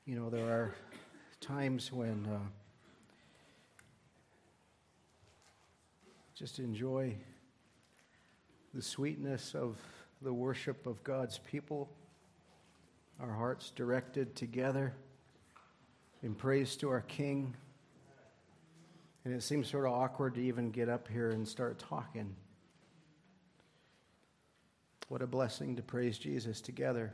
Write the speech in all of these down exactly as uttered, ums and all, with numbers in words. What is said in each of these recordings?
You know, there are times when uh, just enjoy the sweetness of the worship of God's people, our hearts directed together in praise to our King. And it seems sort of awkward to even get up here and start talking. What a blessing to praise Jesus together.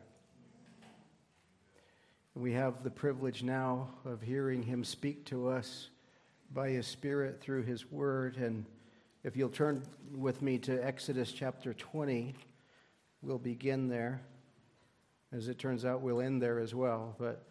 We have the privilege now of hearing him speak to us by his Spirit through his word. And if you'll turn with me to Exodus chapter twenty, we'll begin there. As it turns out, we'll end there as well. But,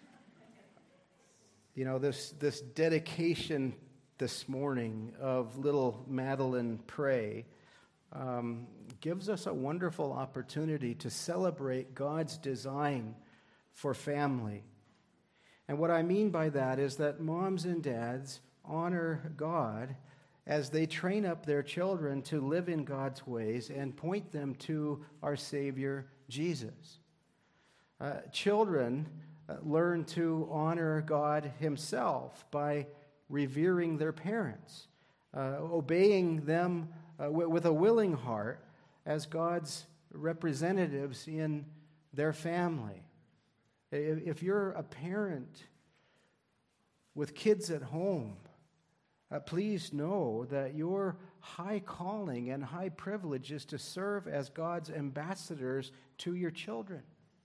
you know, this, this dedication this morning of little Madeline Pray um, gives us a wonderful opportunity to celebrate God's design for family. And what I mean by that is that moms and dads honor God as they train up their children to live in God's ways and point them to our Savior, Jesus. Uh, children uh, learn to honor God himself by revering their parents, uh, obeying them uh, w- with a willing heart as God's representatives in their family. If you're a parent with kids at home, uh, please know that your high calling and high privilege is to serve as God's ambassadors to your children.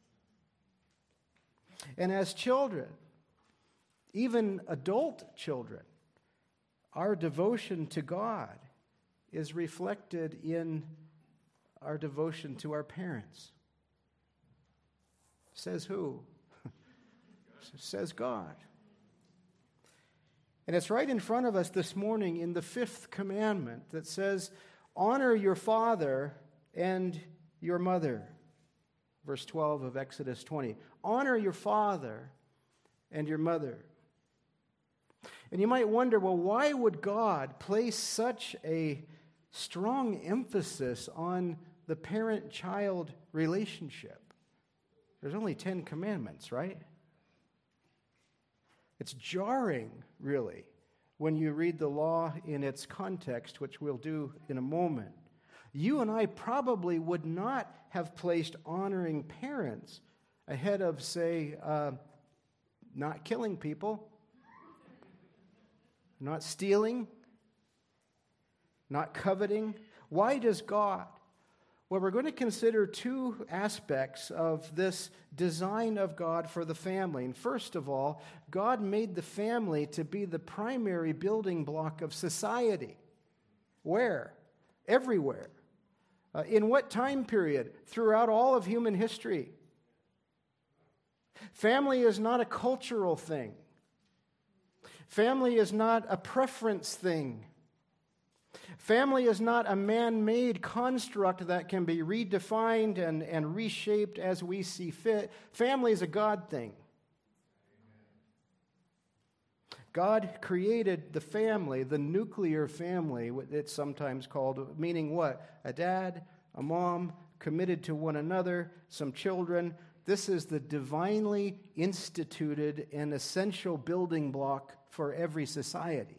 And as children, even adult children, our devotion to God is reflected in our devotion to our parents. Says who? Says God. And it's right in front of us this morning in the fifth commandment that says, honor your father and your mother. Verse twelve of Exodus twenty. Honor your father and your mother. And you might wonder, well, why would God place such a strong emphasis on the parent-child relationship? There's only ten commandments, right? It's jarring, really, when you read the law in its context, which we'll do in a moment. You and I probably would not have placed honoring parents ahead of, say, uh, not killing people, not stealing, not coveting. Why does God? Well, we're going to consider two aspects of this design of God for the family. And first of all, God made the family to be the primary building block of society. Where? Everywhere. Uh, in what time period? Throughout all of human history. Family is not a cultural thing. Family is not a preference thing. Family is not a man-made construct that can be redefined and, and reshaped as we see fit. Family is a God thing. God created the family, the nuclear family, it's sometimes called, meaning what? A dad, a mom, committed to one another, some children. This is the divinely instituted and essential building block for every society.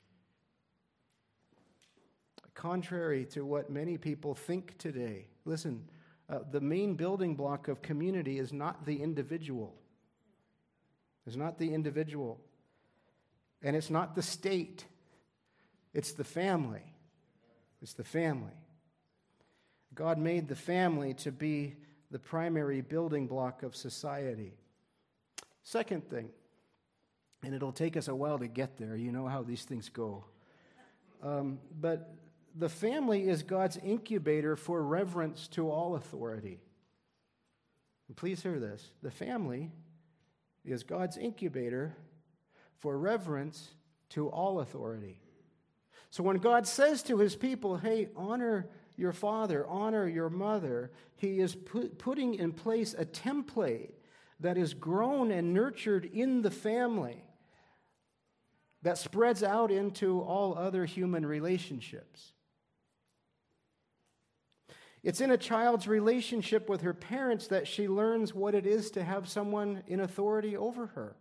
Contrary to what many people think today, listen, uh, the main building block of community is not the individual. It's not the individual. And it's not the state. It's the family. It's the family. God made the family to be the primary building block of society. Second thing, and it'll take us a while to get there. You know how these things go. Um, but the family is God's incubator for reverence to all authority. And please hear this. The family is God's incubator for reverence to all authority. So when God says to his people, hey, honor your father, honor your mother, he is put, putting in place a template that is grown and nurtured in the family that spreads out into all other human relationships. It's in a child's relationship with her parents that she learns what it is to have someone in authority over her.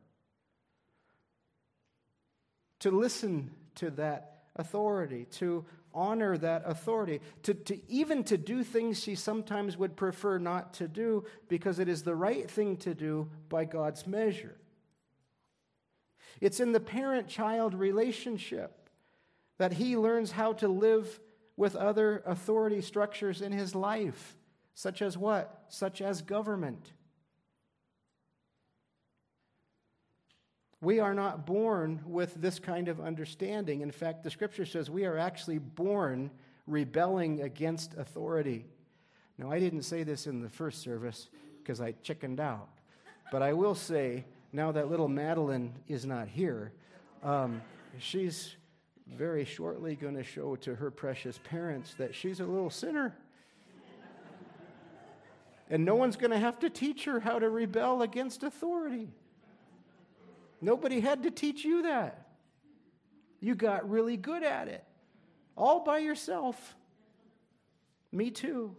To listen to that authority, to honor that authority, to, to even to do things she sometimes would prefer not to do because it is the right thing to do by God's measure. It's in the parent-child relationship that he learns how to live with other authority structures in his life, such as what? Such as government. We are not born with this kind of understanding. In fact, the Scripture says we are actually born rebelling against authority. Now, I didn't say this in the first service because I chickened out. But I will say, now that little Madeline is not here, um, she's very shortly going to show to her precious parents that she's a little sinner. And no one's going to have to teach her how to rebel against authority. Nobody had to teach you that. You got really good at it. All by yourself. Me too.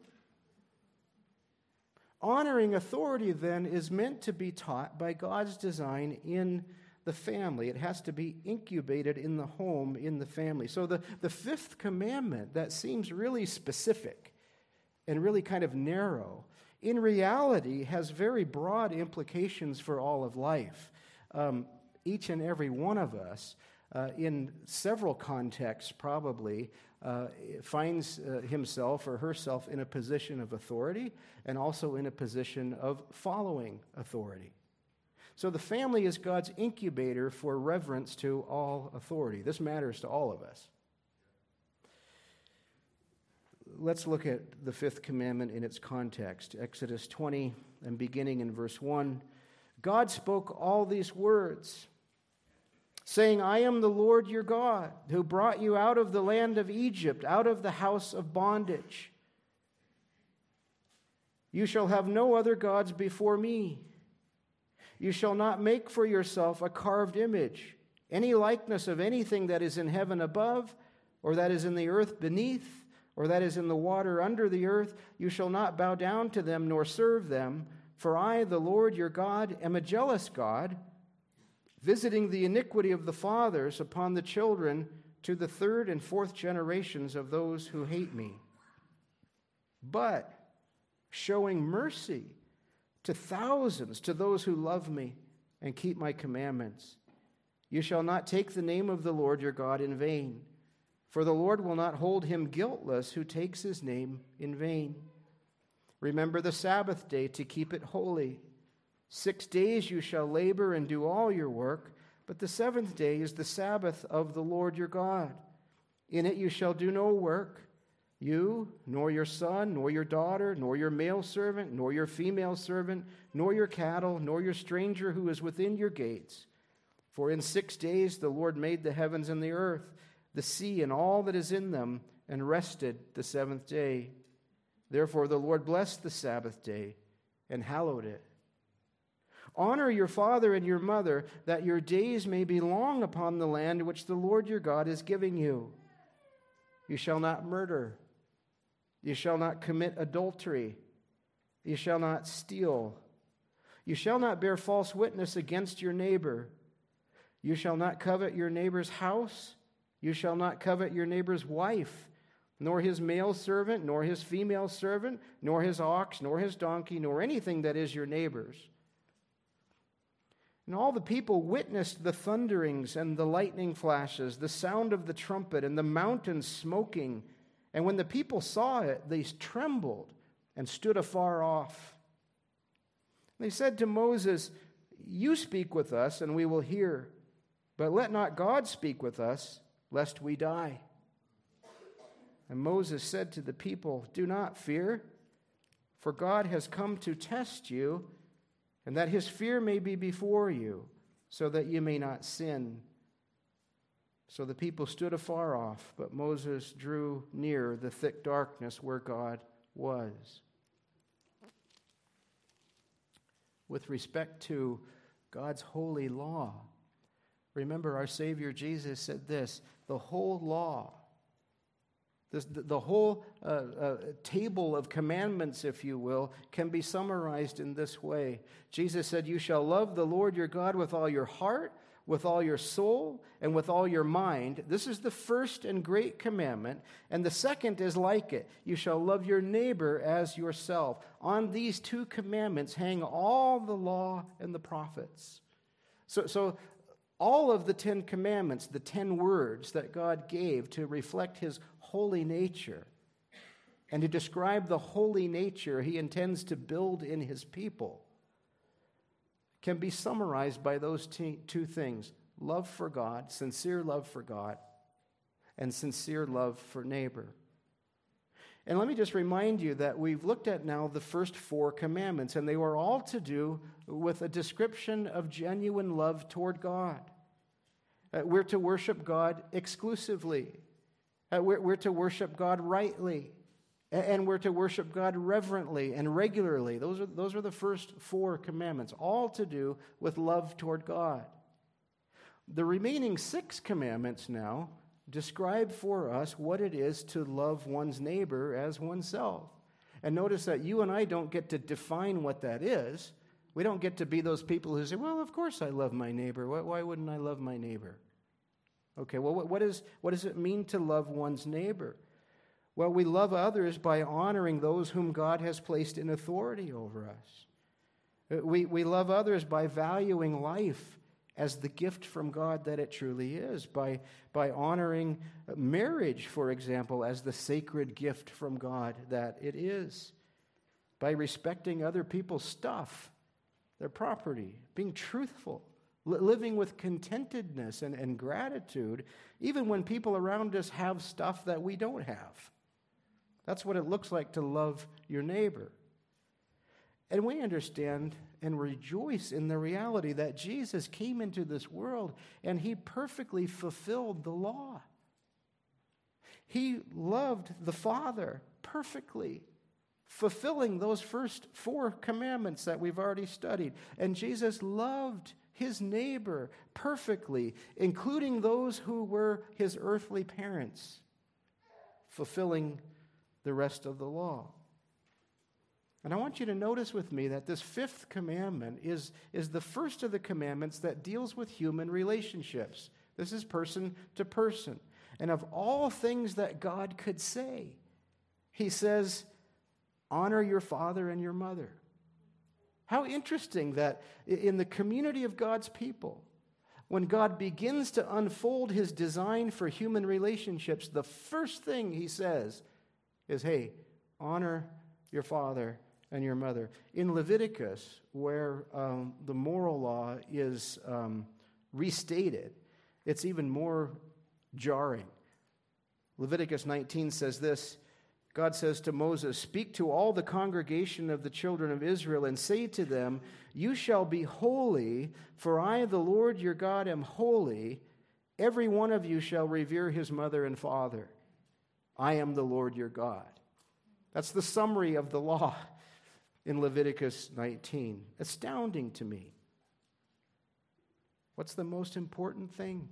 Honoring authority, then, is meant to be taught by God's design in the family. It has to be incubated in the home, in the family. So the, the fifth commandment, that seems really specific and really kind of narrow, in reality has very broad implications for all of life. Um, each and every one of us, uh, in several contexts probably, uh, finds uh, himself or herself in a position of authority and also in a position of following authority. So the family is God's incubator for reverence to all authority. This matters to all of us. Let's look at the fifth commandment in its context. Exodus twenty, and beginning in verse one. God spoke all these words, saying, I am the Lord your God, who brought you out of the land of Egypt, out of the house of bondage. You shall have no other gods before me. You shall not make for yourself a carved image, any likeness of anything that is in heaven above, or that is in the earth beneath, or that is in the water under the earth. You shall not bow down to them nor serve them. For I, the Lord your God, am a jealous God, visiting the iniquity of the fathers upon the children to the third and fourth generations of those who hate me, but showing mercy to thousands, to those who love me and keep my commandments. You shall not take the name of the Lord your God in vain, for the Lord will not hold him guiltless who takes his name in vain. Remember the Sabbath day to keep it holy. Six days you shall labor and do all your work, but the seventh day is the Sabbath of the Lord your God. In it you shall do no work, you, nor your son, nor your daughter, nor your male servant, nor your female servant, nor your cattle, nor your stranger who is within your gates. For in six days the Lord made the heavens and the earth, the sea and all that is in them, and rested the seventh day. Therefore the Lord blessed the Sabbath day and hallowed it. Honor your father and your mother, that your days may be long upon the land which the Lord your God is giving you. You shall not murder. You shall not commit adultery. You shall not steal. You shall not bear false witness against your neighbor. You shall not covet your neighbor's house. You shall not covet your neighbor's wife, nor his male servant, nor his female servant, nor his ox, nor his donkey, nor anything that is your neighbor's. And all the people witnessed the thunderings and the lightning flashes, the sound of the trumpet, and the mountains smoking. And when the people saw it, they trembled and stood afar off. They said to Moses, you speak with us, and we will hear. But let not God speak with us, lest we die. And Moses said to the people, do not fear, for God has come to test you, and that his fear may be before you, so that you may not sin. So the people stood afar off, but Moses drew near the thick darkness where God was. With respect to God's holy law, remember our Savior Jesus said this, the whole law This, the, the whole uh, uh, table of commandments, if you will, can be summarized in this way. Jesus said, "You shall love the Lord your God with all your heart, with all your soul, and with all your mind." This is the first and great commandment. And the second is like it. You shall love your neighbor as yourself. On these two commandments hang all the law and the prophets. So, so all of the Ten Commandments, the ten words that God gave to reflect his holy nature and to describe the holy nature he intends to build in his people, can be summarized by those t- two things: love for God, sincere love for God, and sincere love for neighbor. And let me just remind you that we've looked at now the first four commandments, and they were all to do with a description of genuine love toward God. Uh, we're to worship God exclusively. Uh, we're, we're to worship God rightly. And we're to worship God reverently and regularly. Those are, those are the first four commandments, all to do with love toward God. The remaining six commandments now describe for us what it is to love one's neighbor as oneself. And notice that you and I don't get to define what that is. We don't get to be those people who say, well, of course I love my neighbor. Why, why wouldn't I love my neighbor? Okay, well, what, what, is, what does it mean to love one's neighbor? Well, we love others by honoring those whom God has placed in authority over us. We, we love others by valuing life as the gift from God that it truly is, by, by honoring marriage, for example, as the sacred gift from God that it is, by respecting other people's stuff, their property, being truthful, li- living with contentedness and, and gratitude, even when people around us have stuff that we don't have. That's what it looks like to love your neighbor. And we understand and rejoice in the reality that Jesus came into this world and he perfectly fulfilled the law. He loved the Father perfectly, fulfilling those first four commandments that we've already studied. And Jesus loved his neighbor perfectly, including those who were his earthly parents, fulfilling the rest of the law. And I want you to notice with me that this fifth commandment is, is the first of the commandments that deals with human relationships. This is person to person. And of all things that God could say, he says, honor your father and your mother. How interesting that in the community of God's people, when God begins to unfold his design for human relationships, the first thing he says is, hey, honor your father and your mother. In Leviticus, where um, the moral law is um, restated, it's even more jarring. Leviticus nineteen says this. God says to Moses, "Speak to all the congregation of the children of Israel and say to them, you shall be holy, for I, the Lord your God, am holy. Every one of you shall revere his mother and father. I am the Lord your God." That's the summary of the law in Leviticus nineteen. Astounding to me. What's the most important thing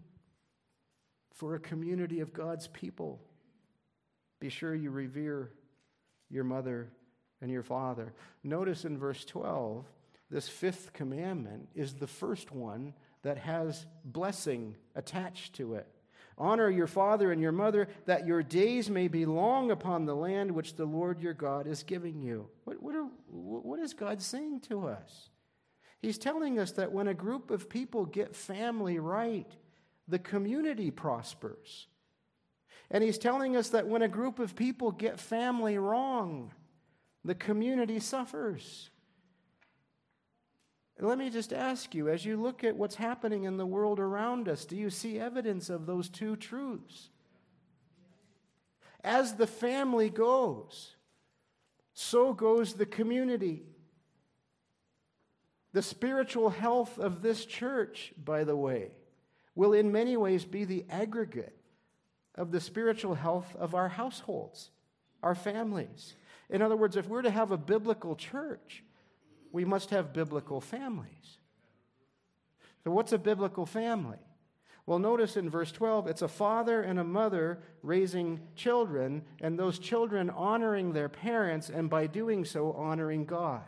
for a community of God's people? Be sure you revere your mother and your father. Notice in verse twelve, this fifth commandment is the first one that has blessing attached to it. Honor your father and your mother, that your days may be long upon the land which the Lord your God is giving you. What, what, are, what is God saying to us? He's telling us that when a group of people get family right, the community prospers. And he's telling us that when a group of people get family wrong, the community suffers. Let me just ask you, as you look at what's happening in the world around us, do you see evidence of those two truths? As the family goes, so goes the community. The spiritual health of this church, by the way, will in many ways be the aggregate of the spiritual health of our households, our families. In other words, if we're to have a biblical church, we must have biblical families. So what's a biblical family? Well, notice in verse twelve, it's a father and a mother raising children, and those children honoring their parents, and by doing so, honoring God.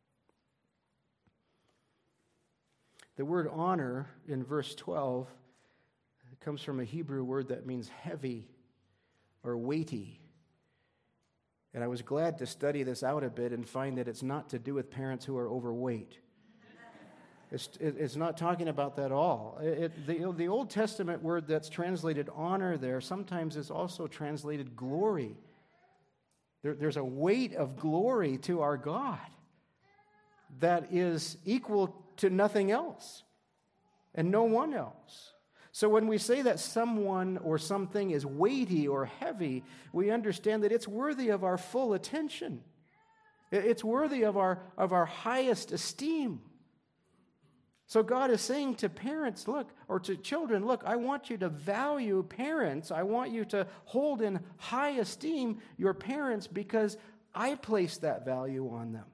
The word honor in verse twelve comes from a Hebrew word that means heavy or weighty. And I was glad to study this out a bit and find that it's not to do with parents who are overweight. It's, it's not talking about that at all. It, the, the Old Testament word that's translated honor there sometimes is also translated glory. There, there's a weight of glory to our God that is equal to nothing else and no one else. So when we say that someone or something is weighty or heavy, we understand that it's worthy of our full attention. It's worthy of our, of our highest esteem. So God is saying to parents, look, or to children, look, I want you to value parents. I want you to hold in high esteem your parents because I place that value on them.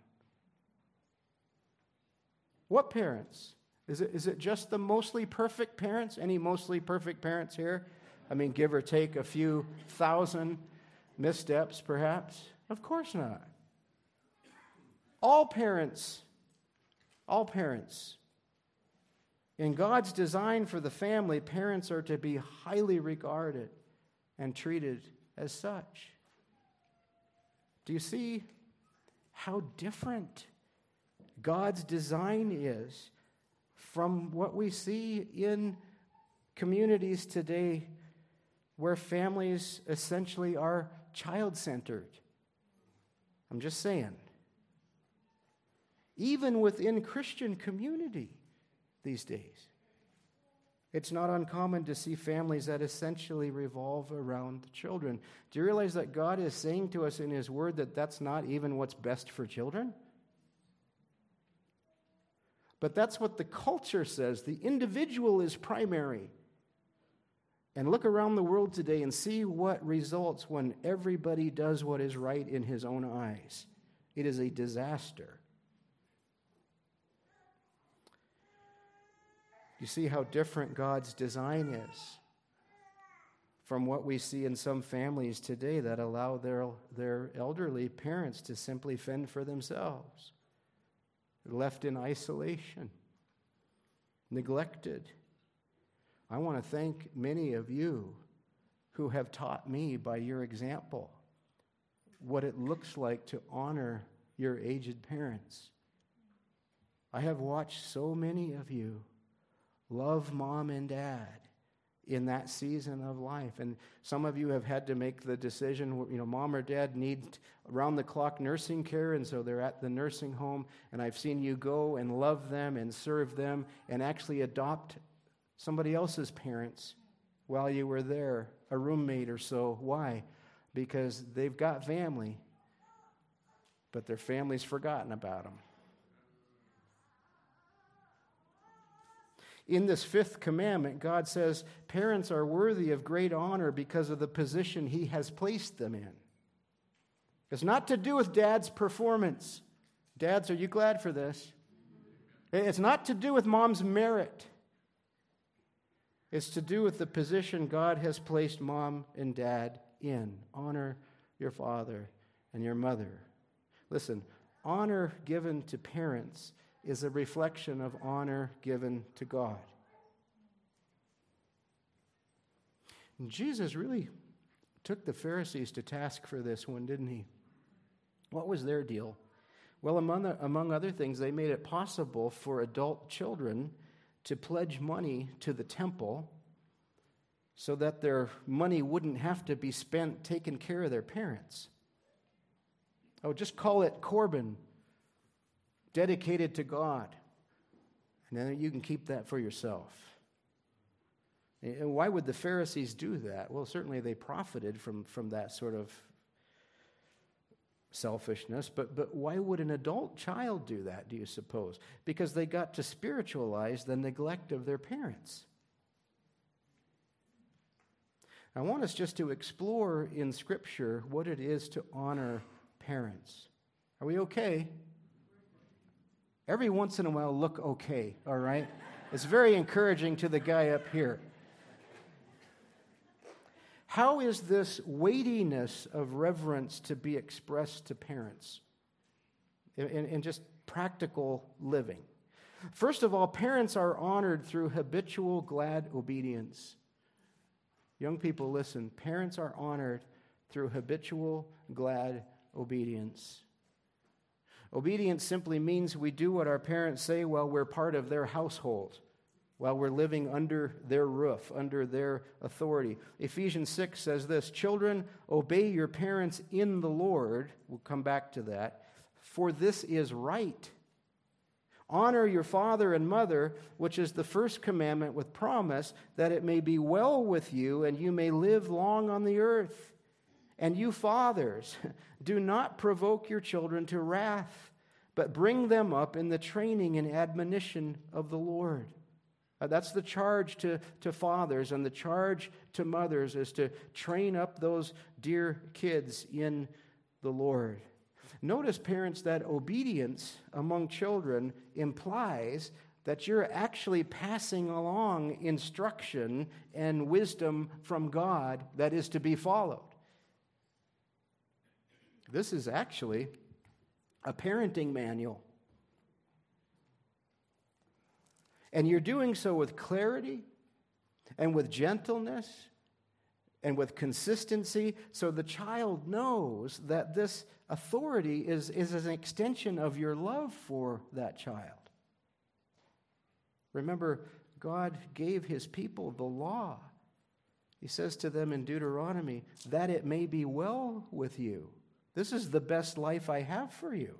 What parents? Is it, is it just the mostly perfect parents? Any mostly perfect parents here? I mean, give or take a few thousand missteps, perhaps? Of course not. All parents, all parents. In God's design for the family, parents are to be highly regarded and treated as such. Do you see how different God's design is from what we see in communities today where families essentially are child-centered? I'm just saying. Even within Christian community these days, it's not uncommon to see families that essentially revolve around the children. Do you realize that God is saying to us in His Word that that's not even what's best for children? But that's what the culture says. The individual is primary. And look around the world today and see what results when everybody does what is right in his own eyes. It is a disaster. You see how different God's design is from what we see in some families today that allow their, their elderly parents to simply fend for themselves. They're left in isolation, neglected. I want to thank many of you who have taught me by your example what it looks like to honor your aged parents. I have watched so many of you love mom and dad in that season of life. And some of you have had to make the decision, you know, mom or dad need round-the-clock nursing care, and so they're at the nursing home, and I've seen you go and love them and serve them and actually adopt somebody else's parents while you were there, a roommate or so. Why? Because they've got family, but their family's forgotten about them. In this fifth commandment, God says parents are worthy of great honor because of the position He has placed them in. It's not to do with dad's performance. Dads, are you glad for this? It's not to do with mom's merit. It's to do with the position God has placed mom and dad in. Honor your father and your mother. Listen, honor given to parents is a reflection of honor given to God. And Jesus really took the Pharisees to task for this one, didn't He? What was their deal? Well, among, among other things, they made it possible for adult children to pledge money to the temple so that their money wouldn't have to be spent taking care of their parents. Oh, just call it Corban, dedicated to God. And then you can keep that for yourself. And why would the Pharisees do that? Well, certainly they profited from, from that sort of selfishness, but, but why would an adult child do that, do you suppose? Because they got to spiritualize the neglect of their parents. I want us just to explore in Scripture what it is to honor parents. Are we okay? Every once in a while, look okay, all right? It's very encouraging to the guy up here. How is this weightiness of reverence to be expressed to parents in, in, in just practical living? First of all, parents are honored through habitual glad obedience. Young people, listen. Parents are honored through habitual glad obedience. Obedience simply means we do what our parents say while we're part of their household, while we're living under their roof, under their authority. Ephesians six says this, "Children, obey your parents in the Lord." We'll come back to that. "For this is right. Honor your father and mother, which is the first commandment with promise, that it may be well with you and you may live long on the earth. And you fathers, do not provoke your children to wrath, but bring them up in the training and admonition of the Lord." Uh, that's the charge to, to fathers, and the charge to mothers is to train up those dear kids in the Lord. Notice, parents, that obedience among children implies that you're actually passing along instruction and wisdom from God that is to be followed. This is actually a parenting manual. And you're doing so with clarity and with gentleness and with consistency, so the child knows that this authority is, is an extension of your love for that child. Remember, God gave his people the law. He says to them in Deuteronomy, "that it may be well with you." This is the best life I have for you.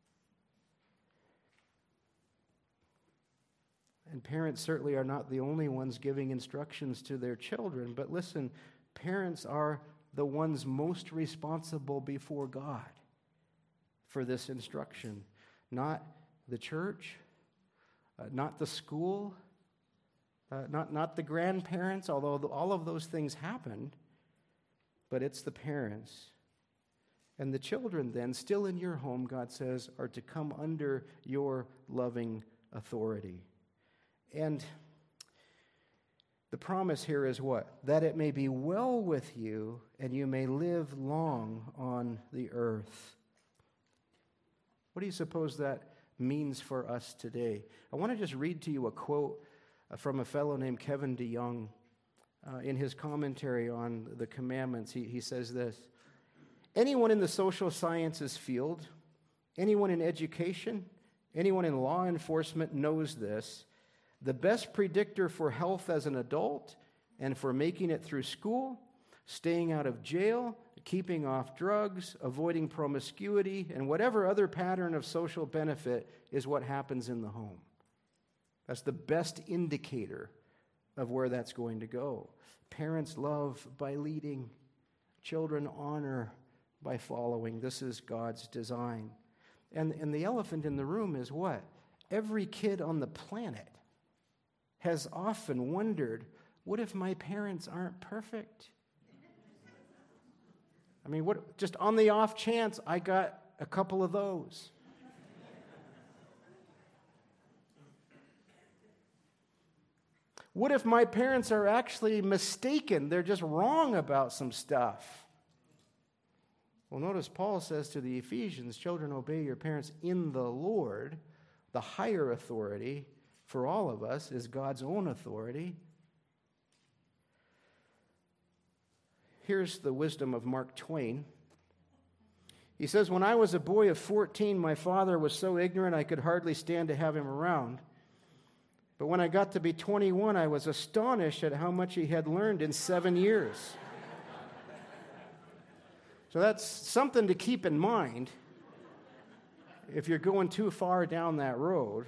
And parents certainly are not the only ones giving instructions to their children, but listen, parents are the ones most responsible before God for this instruction. Not the church, uh, not the school, uh, not, not the grandparents, although the, all of those things happen, but it's the parents. And the children then, still in your home, God says, are to come under your loving authority. And the promise here is what? That it may be well with you and you may live long on the earth. What do you suppose that means for us today? I want to just read to you a quote from a fellow named Kevin DeYoung. Uh, in his commentary on the commandments, he, he says this: "Anyone in the social sciences field, anyone in education, anyone in law enforcement knows this. The best predictor for health as an adult and for making it through school, staying out of jail, keeping off drugs, avoiding promiscuity, and whatever other pattern of social benefit is what happens in the home." That's the best indicator of where that's going to go. Parents love by leading. Children honor by following. This is God's design. And, and the elephant in the room is what? Every kid on the planet has often wondered, what if my parents aren't perfect? I mean, what? Just on the off chance I got a couple of those. What if my parents are actually mistaken? They're just wrong about some stuff. Well, notice Paul says to the Ephesians, "Children, obey your parents in the Lord." The higher authority for all of us is God's own authority. Here's the wisdom of Mark Twain. He says, "When I was a boy of fourteen, my father was so ignorant I could hardly stand to have him around. But when I got to be twenty-one, I was astonished at how much he had learned in seven years. So that's something to keep in mind if you're going too far down that road.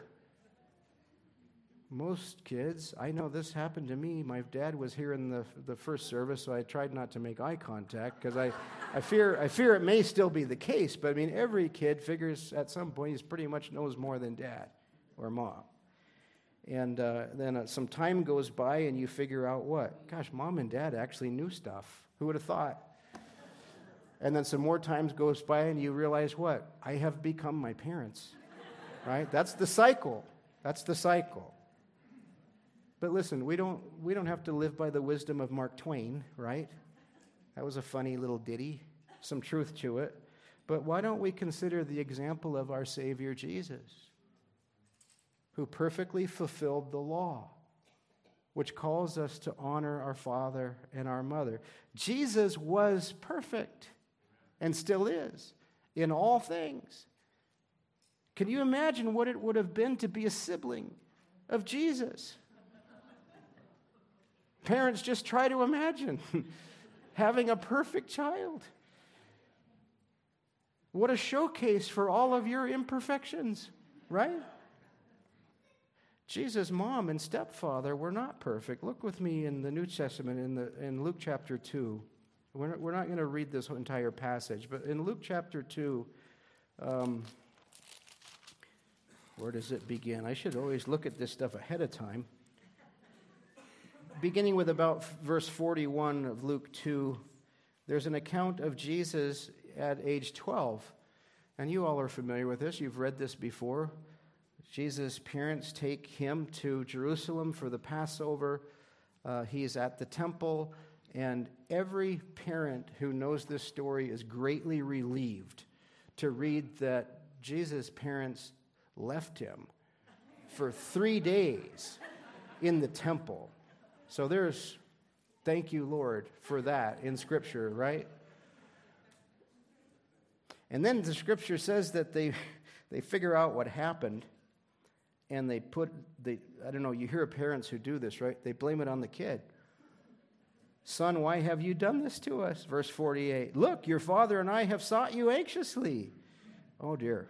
Most kids, I know this happened to me. My dad was here in the the first service, so I tried not to make eye contact because I, I fear I fear it may still be the case. But I mean, every kid figures at some point he's pretty much knows more than dad or mom. And uh, then uh, some time goes by and you figure out what? Gosh, mom and dad actually knew stuff. Who would have thought? And then some more time goes by and you realize what? I have become my parents, right? That's the cycle. That's the cycle. But listen, we don't we don't have to live by the wisdom of Mark Twain, right? That was a funny little ditty, some truth to it. But why don't we consider the example of our Savior Jesus, who perfectly fulfilled the law, which calls us to honor our father and our mother. Jesus was perfect and still is in all things. Can you imagine what it would have been to be a sibling of Jesus? Parents, just try to imagine having a perfect child. What a showcase for all of your imperfections, right? Jesus' mom and stepfather were not perfect. Look with me in the New Testament, in, the, in Luke chapter two. We're not, we're not going to read this entire passage, but in Luke chapter two, um, where does it begin? I should always look at this stuff ahead of time. Beginning with about verse forty-one of Luke two, there's an account of Jesus at age twelve. And you all are familiar with this. You've read this before. Jesus' parents take him to Jerusalem for the Passover. Uh, he's at the temple, and every parent who knows this story is greatly relieved to read that Jesus' parents left him for three days in the temple. So there's, thank you, Lord, for that in Scripture, right? And then the Scripture says that they they figure out what happened, and they put, they, I don't know, you hear of parents who do this, right? They blame it on the kid. Son, why have you done this to us? Verse forty-eight, look, your father and I have sought you anxiously. Oh, dear.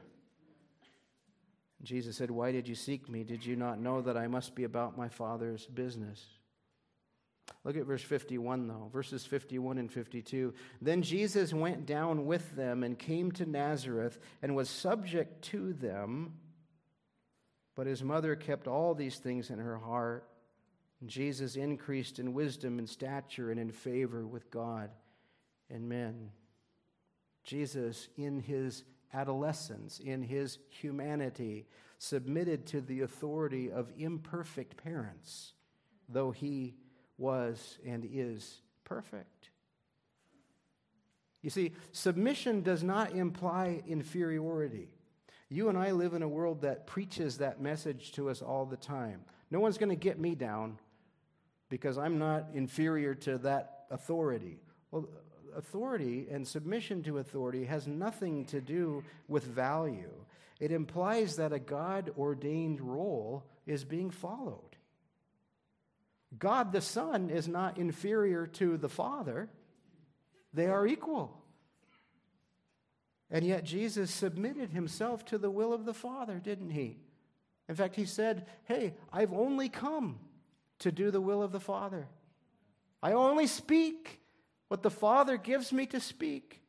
Jesus said, why did you seek me? Did you not know that I must be about my Father's business? Look at verse fifty-one, though. Verses fifty-one and fifty-two. Then Jesus went down with them and came to Nazareth and was subject to them. But his mother kept all these things in her heart. And Jesus increased in wisdom and stature and in favor with God and men. Jesus, in his adolescence, in his humanity, submitted to the authority of imperfect parents, though he was and is perfect. You see, submission does not imply inferiority. You and I live in a world that preaches that message to us all the time. No one's going to get me down because I'm not inferior to that authority. Well, authority and submission to authority has nothing to do with value. It implies that a God-ordained role is being followed. God the Son is not inferior to the Father. They are equal. And yet Jesus submitted himself to the will of the Father, didn't he? In fact, he said, hey, I've only come to do the will of the Father. I only speak what the Father gives me to speak.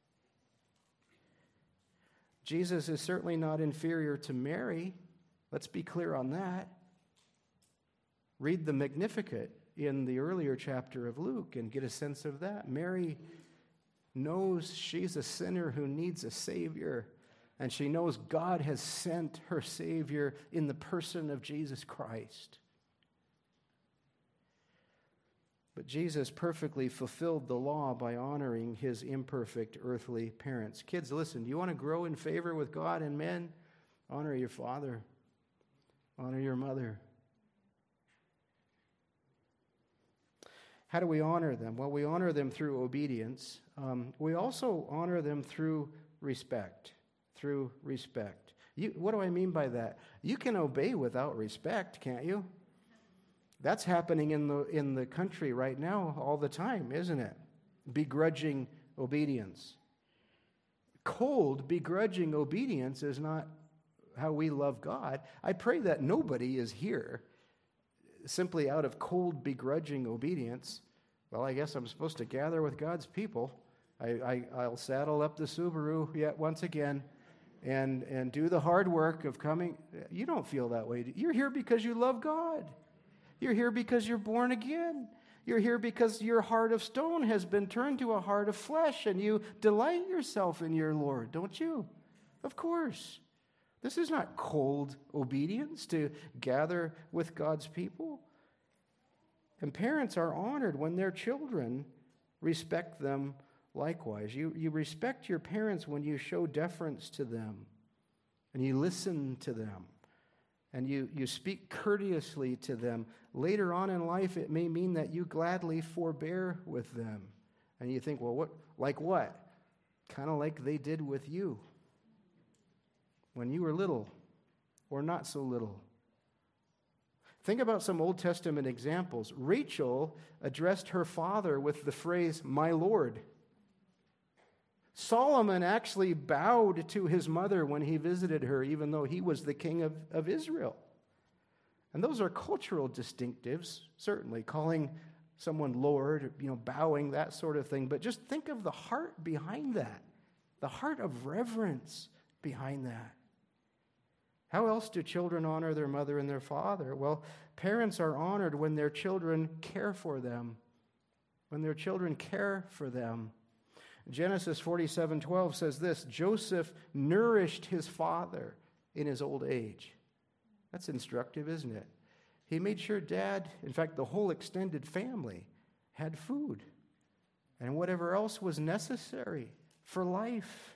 Jesus is certainly not inferior to Mary. Let's be clear on that. Read the Magnificat in the earlier chapter of Luke and get a sense of that. Mary knows she's a sinner who needs a Savior, and she knows God has sent her Savior in the person of Jesus Christ. But Jesus perfectly fulfilled the law by honoring his imperfect earthly parents. Kids, listen, do you want to grow in favor with God and men? Honor your father. Honor your mother. How do we honor them? Well, we honor them through obedience. Um, we also honor them through respect. Through respect. You, what do I mean by that? You can obey without respect, can't you? That's happening in the in the country right now all the time, isn't it? Begrudging obedience. Cold, begrudging obedience is not how we love God. I pray that nobody is here simply out of cold, begrudging obedience. Well, I guess I'm supposed to gather with God's people. I, I, I'll saddle up the Subaru yet once again and, and do the hard work of coming. You don't feel that way. You're here because you love God. You're here because you're born again. You're here because your heart of stone has been turned to a heart of flesh, and you delight yourself in your Lord, don't you? Of course. This is not cold obedience to gather with God's people. And parents are honored when their children respect them likewise. You, you respect your parents when you show deference to them, and you listen to them, and you, you speak courteously to them. Later on in life, it may mean that you gladly forbear with them. And you think, well, what, like what? Kind of like they did with you when you were little or not so little. Think about some Old Testament examples. Rachel addressed her father with the phrase, "My Lord." Solomon actually bowed to his mother when he visited her, even though he was the king of, of Israel. And those are cultural distinctives, certainly, calling someone Lord, you know, bowing, that sort of thing. But just think of the heart behind that, the heart of reverence behind that. How else do children honor their mother and their father? Well, parents are honored when their children care for them, when their children care for them. Genesis forty-seven twelve says this, Joseph nourished his father in his old age. That's instructive, isn't it? He made sure dad, in fact, the whole extended family, had food and whatever else was necessary for life.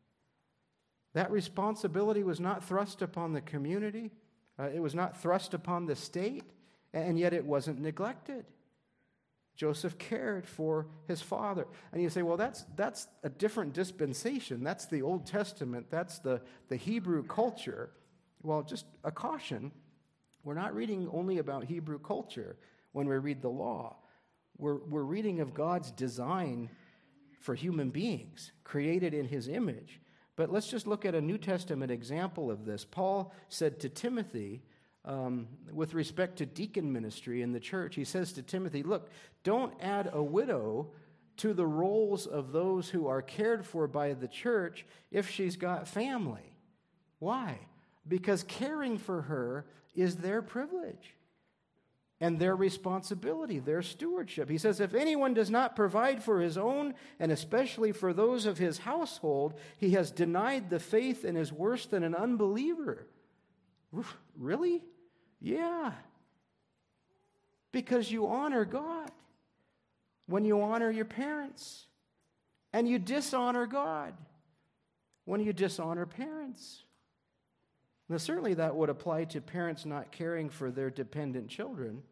That responsibility was not thrust upon the community. Uh, it was not thrust upon the state, and yet it wasn't neglected. Joseph cared for his father. And you say, well, that's that's a different dispensation. That's the Old Testament. That's the, the Hebrew culture. Well, just a caution. We're not reading only about Hebrew culture when we read the law. We're, we're reading of God's design for human beings, created in his image. But let's just look at a New Testament example of this. Paul said to Timothy, um, with respect to deacon ministry in the church, he says to Timothy, look, don't add a widow to the roles of those who are cared for by the church if she's got family. Why? Because caring for her is their privilege and their responsibility, their stewardship. He says, if anyone does not provide for his own, and especially for those of his household, he has denied the faith and is worse than an unbeliever. Really? Yeah. Because you honor God when you honor your parents, and you dishonor God when you dishonor parents. Now, certainly that would apply to parents not caring for their dependent children,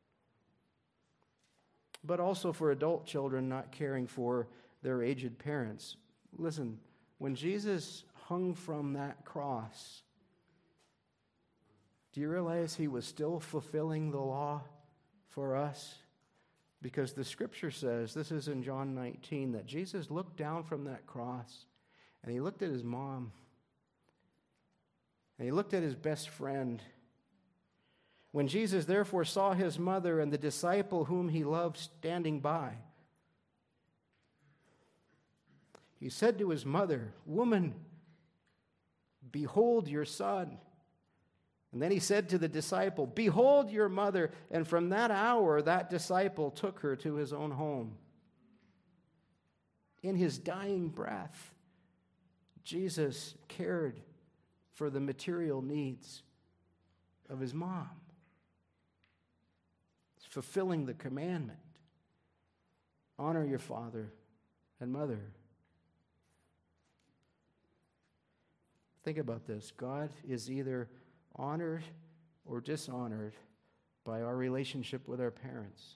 but also for adult children not caring for their aged parents. Listen, when Jesus hung from that cross, do you realize he was still fulfilling the law for us? Because the scripture says, this is in John nineteen, that Jesus looked down from that cross and he looked at his mom and he looked at his best friend. When Jesus therefore saw his mother and the disciple whom he loved standing by, he said to his mother, "Woman, behold your son." And then he said to the disciple, "Behold your mother." And from that hour, that disciple took her to his own home. In his dying breath, Jesus cared for the material needs of his mom. It's fulfilling the commandment. Honor your father and mother. Think about this. God is either honored or dishonored by our relationship with our parents.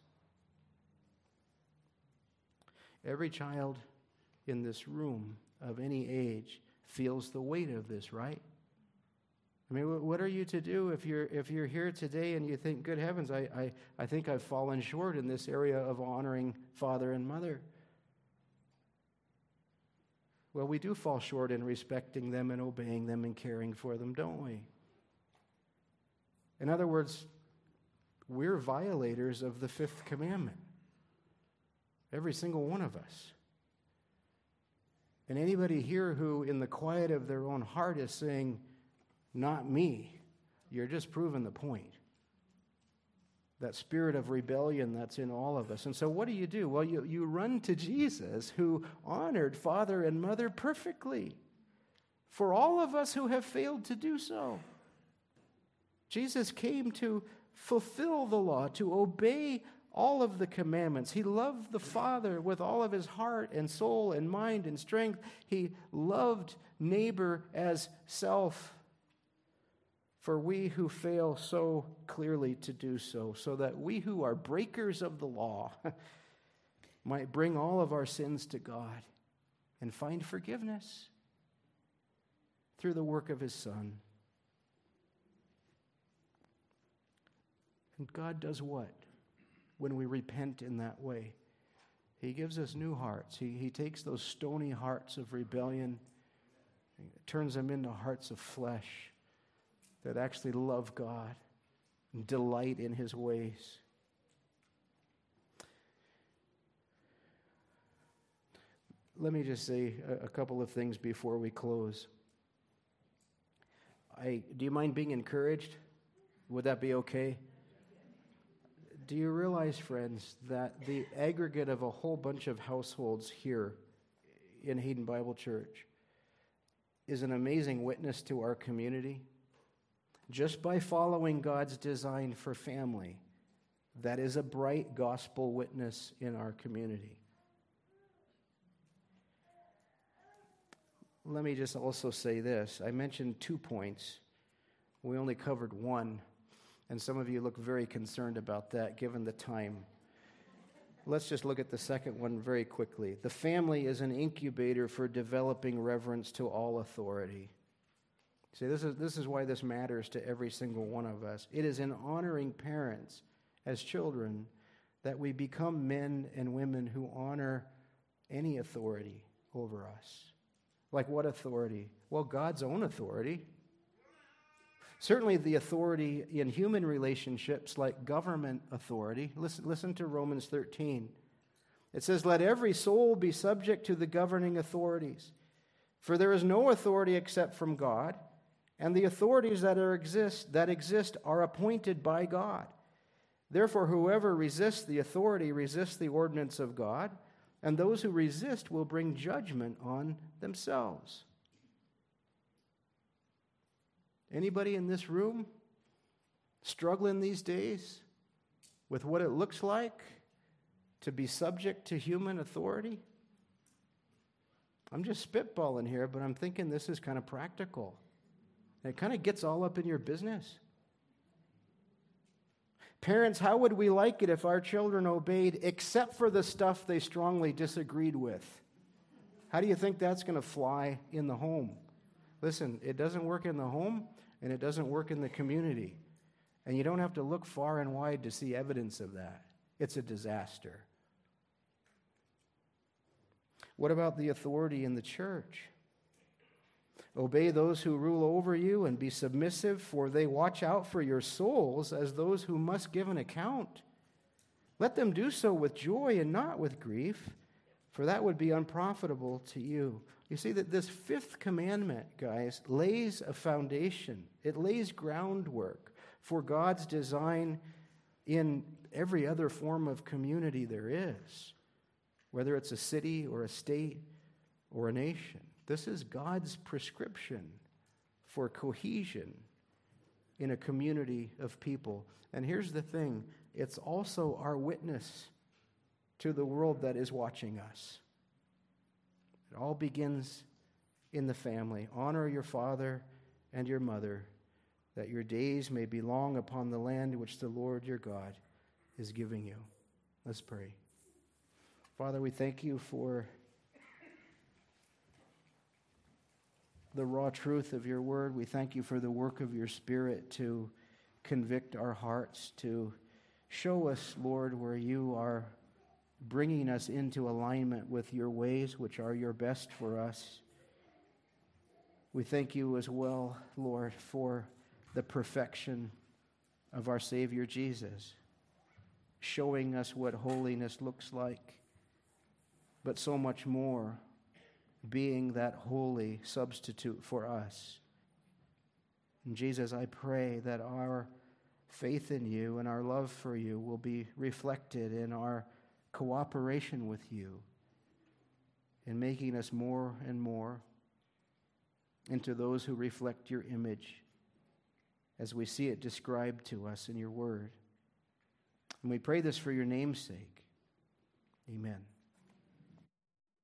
Every child in this room of any age feels the weight of this, right? I mean, what are you to do if you're if you're here today and you think, good heavens, I, I, I think I've fallen short in this area of honoring father and mother? Well, we do fall short in respecting them and obeying them and caring for them, don't we? In other words, we're violators of the fifth commandment. Every single one of us. And anybody here who, in the quiet of their own heart, is saying, not me, you're just proving the point. That spirit of rebellion that's in all of us. And so what do you do? Well, you, you run to Jesus, who honored father and mother perfectly for all of us who have failed to do so. Jesus came to fulfill the law, to obey all of the commandments. He loved the Father with all of his heart and soul and mind and strength. He loved neighbor as self. For we who fail so clearly to do so, so that we who are breakers of the law might bring all of our sins to God and find forgiveness through the work of his Son. And God does what when we repent in that way? He gives us new hearts. He, he takes those stony hearts of rebellion and turns them into hearts of flesh that actually love God and delight in his ways. Let me just say a, a couple of things before we close. I, do you mind being encouraged? Would that be okay? Do you realize, friends, that the aggregate of a whole bunch of households here in Hayden Bible Church is an amazing witness to our community? Just by following God's design for family, that is a bright gospel witness in our community. Let me just also say this. I mentioned two points. We only covered one. And some of you look very concerned about that, given the time. Let's just look at the second one very quickly. The family is an incubator for developing reverence to all authority. See, this is, this is why this matters to every single one of us. It is in honoring parents as children that we become men and women who honor any authority over us. Like what authority? Well, God's own authority. Certainly the authority in human relationships, like government authority. Listen, listen to Romans thirteen. It says, "Let every soul be subject to the governing authorities. For there is no authority except from God, and the authorities that are exist that exist are appointed by God. Therefore, whoever resists the authority resists the ordinance of God, and those who resist will bring judgment on themselves." Anybody in this room struggling these days with what it looks like to be subject to human authority? I'm just spitballing here, but I'm thinking this is kind of practical. It kind of gets all up in your business. Parents, how would we like it if our children obeyed except for the stuff they strongly disagreed with? How do you think that's going to fly in the home? Listen, it doesn't work in the home, and it doesn't work in the community. And you don't have to look far and wide to see evidence of that. It's a disaster. What about the authority in the church? Obey those who rule over you and be submissive, for they watch out for your souls as those who must give an account. Let them do so with joy and not with grief, for that would be unprofitable to you. You see that this fifth commandment, guys, lays a foundation. It lays groundwork for God's design in every other form of community there is, whether it's a city or a state or a nation. This is God's prescription for cohesion in a community of people. And here's the thing, it's also our witness to the world that is watching us. It all begins in the family. Honor your father and your mother, that your days may be long upon the land which the Lord your God is giving you. Let's pray. Father, we thank you for the raw truth of your word. We thank you for the work of your Spirit to convict our hearts, to show us, Lord, where you are bringing us into alignment with your ways, which are your best for us. We thank you as well, Lord, for the perfection of our Savior Jesus, showing us what holiness looks like, but so much more, being that holy substitute for us. And Jesus, I pray that our faith in you and our love for you will be reflected in our cooperation with you in making us more and more into those who reflect your image as we see it described to us in your word. And we pray this for your name's sake. Amen.